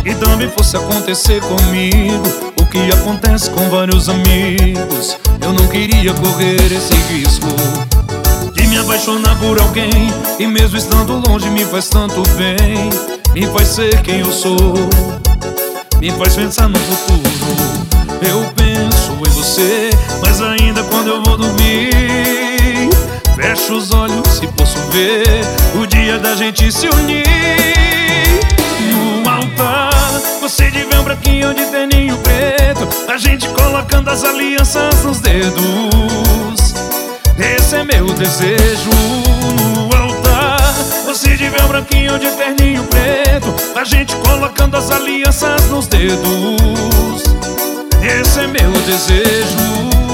e também fosse acontecer comigo o que acontece com vários amigos, eu não queria correr esse risco de me apaixonar por alguém, e mesmo estando longe me faz tanto bem, me faz ser quem eu sou, me faz pensar no futuro. Eu penso em você, mas ainda quando eu vou dormir, fecho os olhos e posso ver o dia da gente se unir. No altar, você de véu branquinho de terninho preto, a gente colocando as alianças nos dedos. Esse é meu desejo. No altar, você de véu branquinho de terninho preto, a gente colocando as alianças nos dedos. Esse é meu desejo.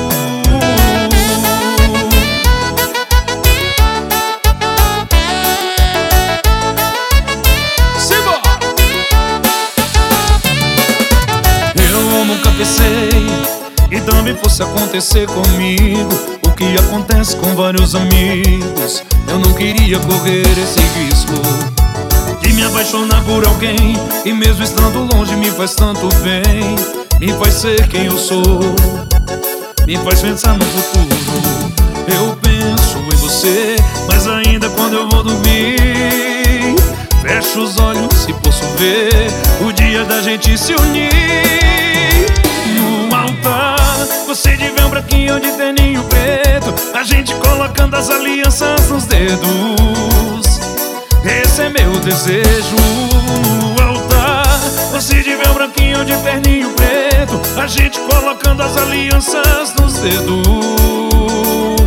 Eu nunca pensei que também fosse acontecer comigo o que acontece com vários amigos, eu não queria correr esse risco de me apaixonar por alguém, e mesmo estando longe me faz tanto bem, me faz ser quem eu sou, me faz pensar no futuro. Eu penso em você, mas ainda quando eu vou dormir, fecho os olhos e posso ver o dia da gente se unir. No altar, você de véu branquinho de terninho preto, a gente colocando as alianças nos dedos. Esse é meu desejo. No altar, você de véu branquinho de terninho preto, a gente colocando as alianças nos dedos.